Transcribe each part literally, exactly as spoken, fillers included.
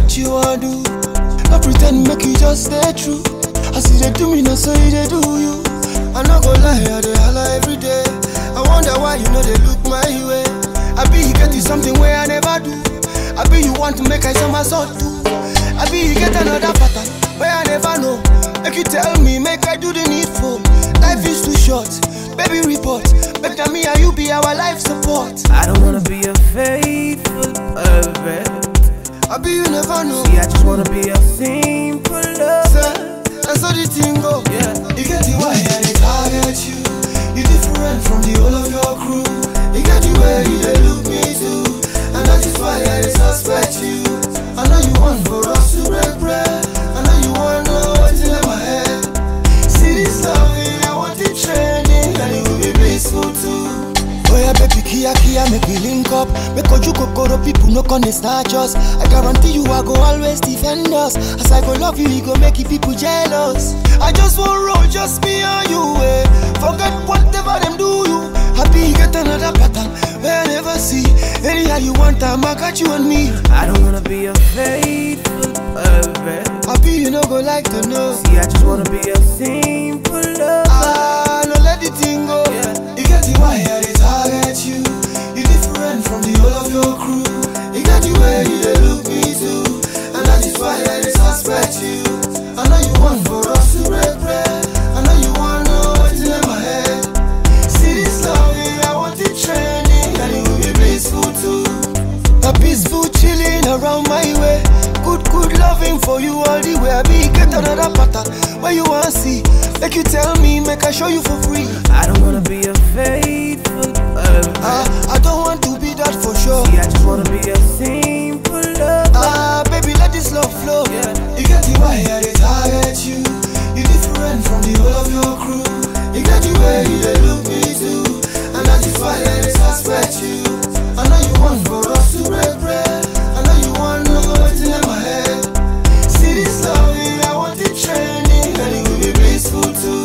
what you want do. Not pretend, make you just stay true. I see they do me, not so they do you. I not go lie, I they holla every day. I wonder why you know they look my way. I be you get you something where I never do. I be you want to make I some assault too. I be you get another pattern where I never know. Make you tell me, make I do the needful. Life is too short, baby report. Make me and you be our life support. I don't wanna be a faithful pervert. I be you never know. See, I just wanna be a simple lover. That's how the thing go. Yeah. You get the why I they target you. You different from the whole of your crew. You get the way you they look me too. And that is why I they suspect you. I know you want for us to break bread. I know you want to know what's in my head. See this loving, I want it training. And it will be peaceful too. Oh yeah, baby, kia kia, make we link up. Make you kokoro people no con snatch us. I guarantee you I go always defend us. As I go love you, you go make you people jealous. I just want roll, just me and you, eh. Forget whatever them do you. Happy you get another pattern where I never see. Anyhow you want time, I got you and me. I don't wanna be a faithful pervert. Happy you no go like to know. See, I just wanna be a simple lover. Ah, no let the thing go. Yeah. You get the why I they target you. You different from the whole of your crew. You got the way you they look me too. And that is why I they suspect you. I know you want for us to break bread. I know you want to know what's in my head. See this loving, I want it training. And it will be peaceful too. A peaceful chilling around my way. Good, good loving for you all the way. I be get another pattern where you want to see. Make you tell me, make I show you for free. I don't wanna be a faithful pervert. Ah, I don't want to be that for sure. See, I just wanna be a simple lover. Ah, baby, let this love flow. Yeah. You get the why I they target you. You different from the whole of your crew. You get the way you they look me too. And that is why I they suspect you. I know you want for us to break bread. I know you want to know what's in my head. See this loving, I want it training. And it will be peaceful too.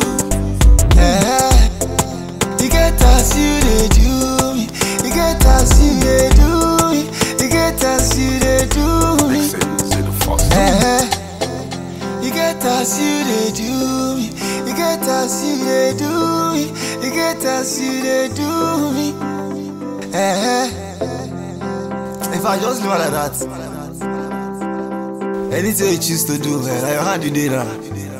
Yeah. You get us, you they do me. You get us, you they do me. You get us, you they do me. Eh, you get us, you they do me. You get us, you they do me. You get us, you they do me. Eh, if I just leave it like that, anything you choose to do, man, like your hand you did now.